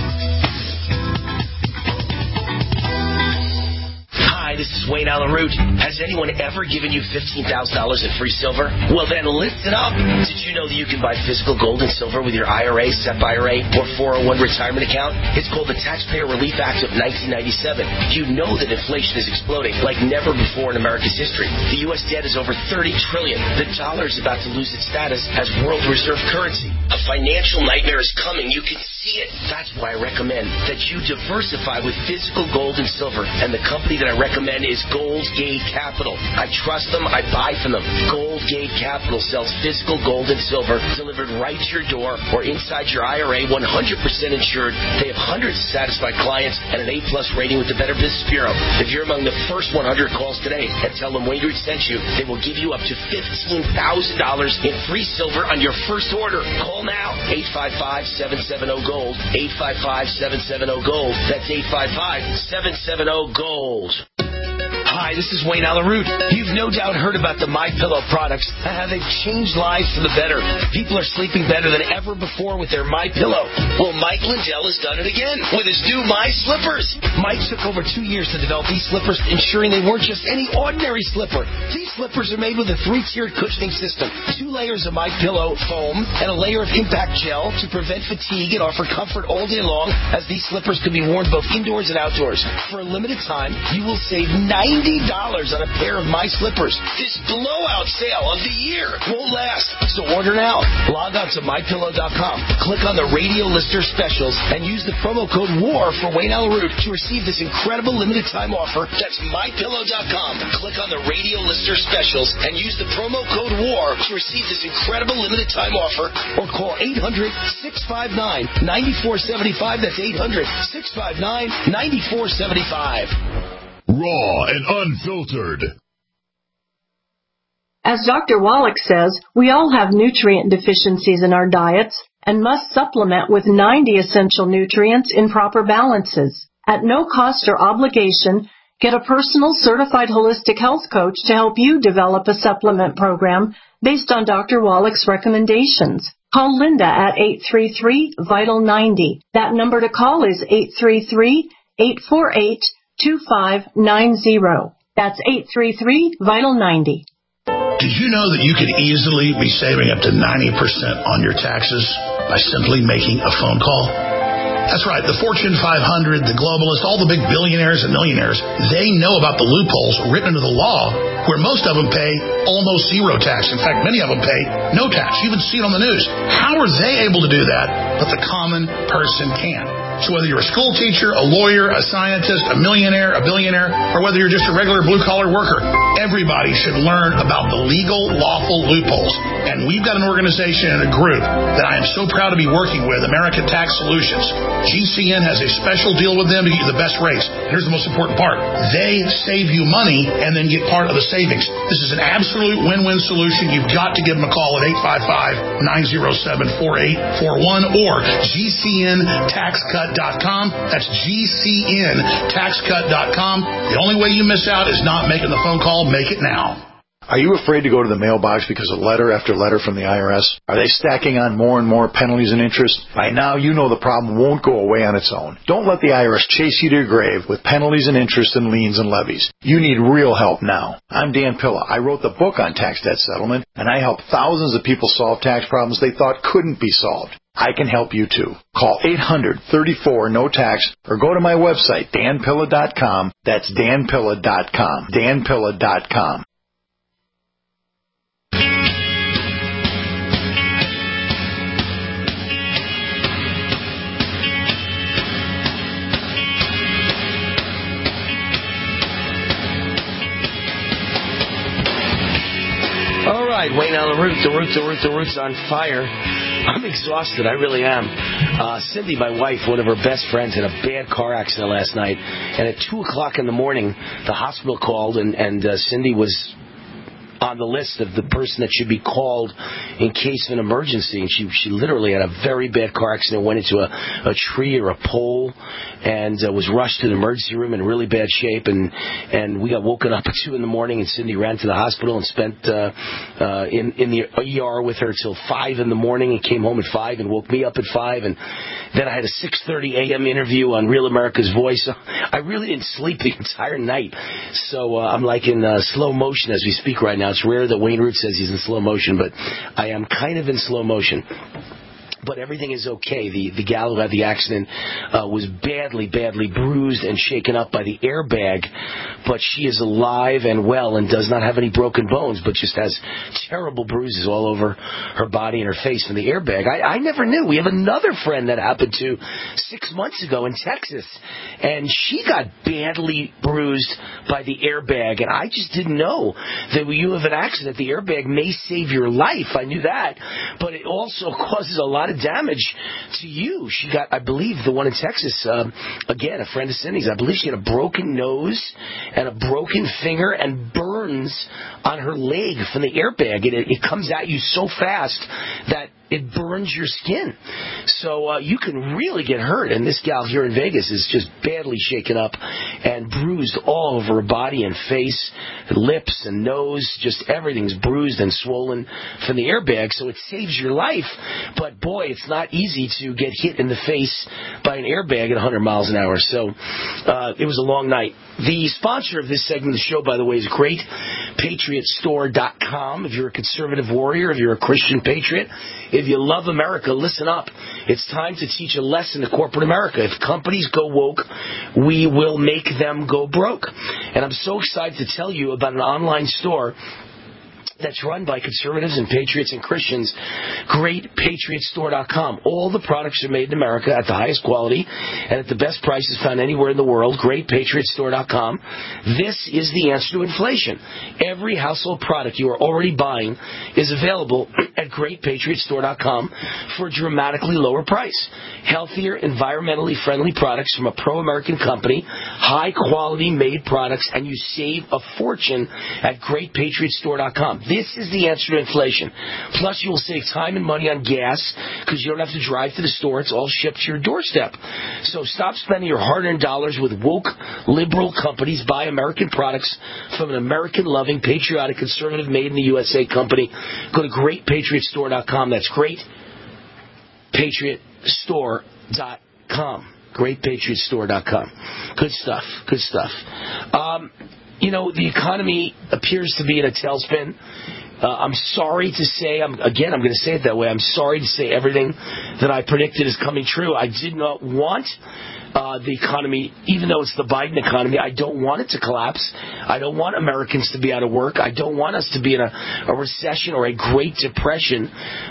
Hi, this is Wayne Alaroot. Has anyone ever given you $15,000 in free silver? Well, then listen up. Did you know that you can buy physical gold and silver with your IRA, SEP IRA, or 401 retirement account? It's called the Taxpayer Relief Act of 1997. You know that inflation is exploding like never before in America's history. The U.S. debt is over $30 trillion. The dollar is about to lose its status as world reserve currency. A financial nightmare is coming. You can see it. That's why I recommend that you diversify with physical gold and silver. And the company that I recommend is Goldgate Capital. I trust them. I buy from them. Goldgate Capital sells physical gold and silver delivered right to your door or inside your IRA, 100% insured. They have hundreds of satisfied clients and an A-plus rating with the Better Business Bureau. If you're among the first 100 calls today and tell them Wayne Root sent you, they will give you up to $15,000 in free silver on your first order. Call now. 855-770-GOLD. 855-770-GOLD. That's 855-770-GOLD. Hi, this is Wayne Alaroot. You've no doubt heard about the MyPillow products and how they've changed lives for the better. People are sleeping better than ever before with their MyPillow. Well, Mike Lindell has done it again with his new My Slippers. Mike took over 2 years to develop these slippers, ensuring they weren't just any ordinary slipper. These slippers are made with a 3-tiered cushioning system, 2 layers of MyPillow foam, and a layer of impact gel to prevent fatigue and offer comfort all day long, as these slippers can be worn both indoors and outdoors. For a limited time, you will save $90 on a pair of My Slippers. This blowout sale of the year won't last, so order now. Log on to MyPillow.com, click on the radio lister specials, and use the promo code WAR for Wayne Alaroot to receive this incredible limited time offer. That's MyPillow.com. Click on the radio lister specials and use the promo code WAR to receive this incredible limited time offer, or call 800-659-9475. That's 800-659-9475. Raw and unfiltered. As Dr. Wallach says, we all have nutrient deficiencies in our diets, and must supplement with 90 essential nutrients in proper balances. At no cost or obligation, get a personal certified holistic health coach to help you develop a supplement program based on Dr. Wallach's recommendations. Call Linda at 833-VITAL-90. That number to call is 833-848-2590. That's 833-VITAL-90. Did you know that you could easily be saving up to 90% on your taxes by simply making a phone call? That's right. The Fortune 500, the globalists, all the big billionaires and millionaires, they know about the loopholes written into the law where most of them pay almost zero tax. In fact, many of them pay no tax. You even see it on the news. How are they able to do that, but the common person can? So whether you're a school teacher, a lawyer, a scientist, a millionaire, a billionaire, or whether you're just a regular blue-collar worker, everybody should learn about the legal, lawful loopholes. And we've got an organization and a group that I am so proud to be working with, American Tax Solutions. GCN has a special deal with them to get you the best rates. Here's the most important part. They save you money and then get part of the savings. This is an absolute win-win solution. You've got to give them a call at 855-907-4841 or GCNTaxCut.com. That's GCNTaxCut.com. The only way you miss out is not making the phone call. Make it now. Are you afraid to go to the mailbox because of letter after letter from the IRS? Are they stacking on more and more penalties and interest? By now, you know the problem won't go away on its own. Don't let the IRS chase you to your grave with penalties and interest and liens and levies. You need real help now. I'm Dan Pilla. I wrote the book on tax debt settlement, and I help thousands of people solve tax problems they thought couldn't be solved. I can help you too. Call 800-34-NO-TAX or go to my website, danpilla.com. That's danpilla.com. danpilla.com. All right, Wayne on the root's on fire. I'm exhausted. I really am. Cindy, my wife, one of her best friends, had a bad car accident last night. And at 2 o'clock in the morning, the hospital called, and Cindy was on the list of the person that should be called in case of an emergency. And she literally had a very bad car accident, went into a tree or a pole, and was rushed to the emergency room in really bad shape. And we got woken up at 2 in the morning, and Cindy ran to the hospital and spent in the ER with her till 5 in the morning, and came home at 5 and woke me up at 5. And then I had a 6:30 a.m. interview on Real America's Voice. I really didn't sleep the entire night. So I'm like in slow motion as we speak right now. It's rare that Wayne Root says he's in slow motion, but I am kind of in slow motion. But everything is okay. The gal who had the accident was badly bruised and shaken up by the airbag, but she is alive and well and does not have any broken bones, but just has terrible bruises all over her body and her face from the airbag. I never knew. We have another friend that happened to 6 months ago in Texas, and she got badly bruised by the airbag, and I just didn't know that when you have an accident, the airbag may save your life. I knew that, but it also causes a lot of damage to you. She got, I believe, the one in Texas, again, a friend of Cindy's, I believe she had a broken nose and a broken finger and burns on her leg from the airbag. It comes at you so fast that it burns your skin. So you can really get hurt. And this gal here in Vegas is just badly shaken up and bruised all over her body and face, lips and nose. Just everything's bruised and swollen from the airbag. So it saves your life. But boy, it's not easy to get hit in the face by an airbag at 100 miles an hour. So it was a long night. The sponsor of this segment of the show, by the way, is GreatPatriotStore.com. If you're a conservative warrior, if you're a Christian patriot, if you love America, listen up. It's time to teach a lesson to corporate America. If companies go woke, we will make them go broke. And I'm so excited to tell you about an online store that's run by conservatives and patriots and Christians, GreatPatriotStore.com. All the products are made in America at the highest quality and at the best prices found anywhere in the world, GreatPatriotStore.com. This is the answer to inflation. Every household product you are already buying is available at GreatPatriotStore.com for a dramatically lower price. Healthier, environmentally friendly products from a pro-American company, high-quality made products, and you save a fortune at GreatPatriotStore.com. This is the answer to inflation. Plus, you will save time and money on gas because you don't have to drive to the store. It's all shipped to your doorstep. So stop spending your hard-earned dollars with woke, liberal companies. Buy American products from an American-loving, patriotic, conservative, made-in-the-USA company. Go to GreatPatriotStore.com. That's GreatPatriotStore.com. GreatPatriotStore.com. Good stuff. Good stuff. The economy appears to be in a tailspin. I'm sorry to say, I'm going to say it that way. I'm sorry to say everything that I predicted is coming true. I did not want the economy, even though it's the Biden economy, I don't want it to collapse. I don't want Americans to be out of work. I don't want us to be in a recession or a Great Depression.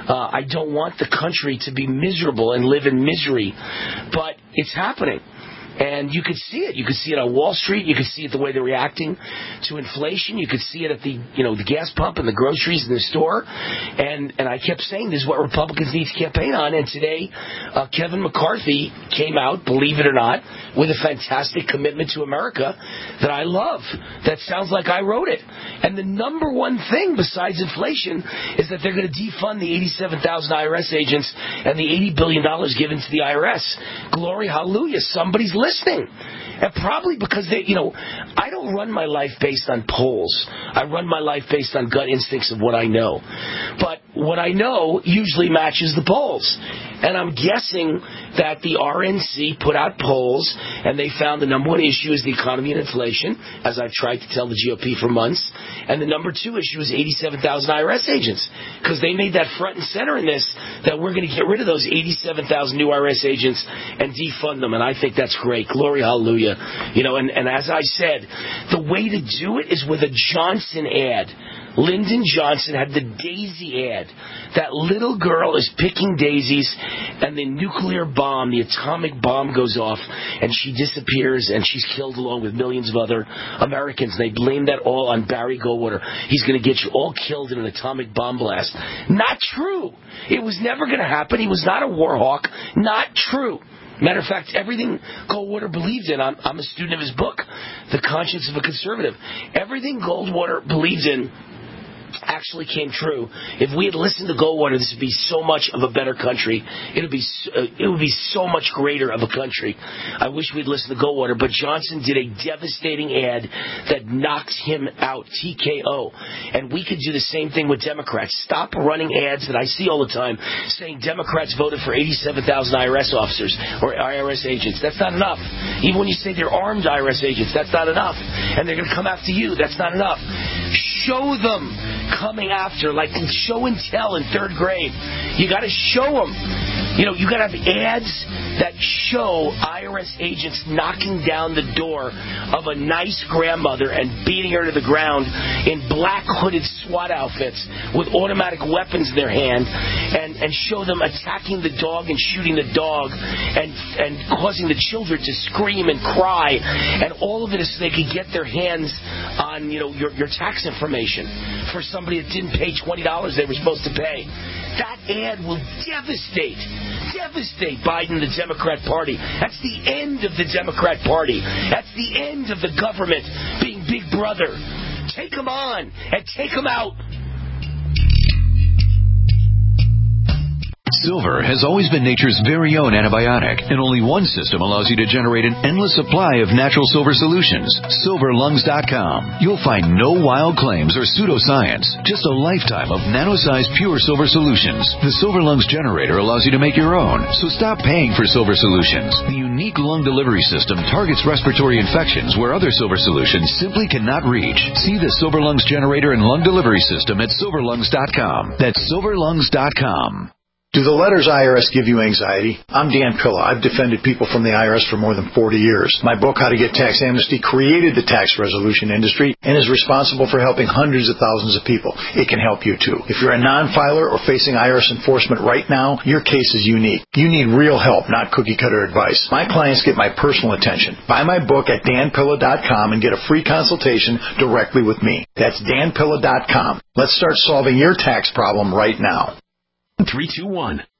I don't want the country to be miserable and live in misery. But it's happening. And you could see it. You could see it on Wall Street. You could see it the way they're reacting to inflation. You could see it at the gas pump and the groceries in the store. And I kept saying this is what Republicans need to campaign on. And today, Kevin McCarthy came out, believe it or not, with a fantastic commitment to America that I love. That sounds like I wrote it. And the number one thing besides inflation is that they're going to defund the 87,000 IRS agents and the $80 billion given to the IRS. Glory, hallelujah. Somebody's listening. And probably because I don't run my life based on polls. I run my life based on gut instincts of what I know. But what I know usually matches the polls. And I'm guessing that the RNC put out polls and they found the number one issue is the economy and inflation, as I've tried to tell the GOP for months. And the number two issue is 87,000 IRS agents. Because they made that front and center in this, that we're going to get rid of those 87,000 new IRS agents and defund them. And I think that's great. Glory, hallelujah. And as I said, the way to do it is with a Johnson ad. Lyndon Johnson had the daisy ad. That little girl is picking daisies, and the nuclear bomb, the atomic bomb goes off, and she disappears, and she's killed along with millions of other Americans. They blame that all on Barry Goldwater. He's going to get you all killed in an atomic bomb blast. Not true. It was never going to happen. He was not a war hawk. Not true. Matter of fact, everything Goldwater believed in, I'm a student of his book, The Conscience of a Conservative. Everything Goldwater believed in actually came true. If we had listened to Goldwater, this would be so much of a better country. It would be so much greater of a country. I wish we'd listened to Goldwater, but Johnson did a devastating ad that knocked him out, TKO. And we could do the same thing with Democrats. Stop running ads that I see all the time saying Democrats voted for 87,000 IRS officers or IRS agents. That's not enough. Even when you say they're armed IRS agents, that's not enough. And they're going to come after you. That's not enough. Show them coming after, like show and tell in third grade. You got to show them. You got to have ads that show IRS agents knocking down the door of a nice grandmother and beating her to the ground in black hooded SWAT outfits with automatic weapons in their hand, and show them attacking the dog and shooting the dog and causing the children to scream and cry, and all of it is so they could get their hands on your tax information for somebody that didn't pay $20 they were supposed to pay. That ad will devastate Biden, the Democrat Party. That's the end of the Democrat Party. That's the end of the government being Big Brother. Take them on and take them out. Silver has always been nature's very own antibiotic, and only one system allows you to generate an endless supply of natural silver solutions. SilverLungs.com. You'll find no wild claims or pseudoscience, just a lifetime of nano-sized pure silver solutions. The Silver Lungs generator allows you to make your own, so stop paying for silver solutions. The unique lung delivery system targets respiratory infections where other silver solutions simply cannot reach. See the Silver Lungs generator and lung delivery system at SilverLungs.com. That's SilverLungs.com. Do the letters IRS give you anxiety? I'm Dan Pilla. I've defended people from the IRS for more than 40 years. My book, How to Get Tax Amnesty, created the tax resolution industry and is responsible for helping hundreds of thousands of people. It can help you too. If you're a non-filer or facing IRS enforcement right now, your case is unique. You need real help, not cookie-cutter advice. My clients get my personal attention. Buy my book at danpilla.com and get a free consultation directly with me. That's danpilla.com. Let's start solving your tax problem right now. 3, 2, 1.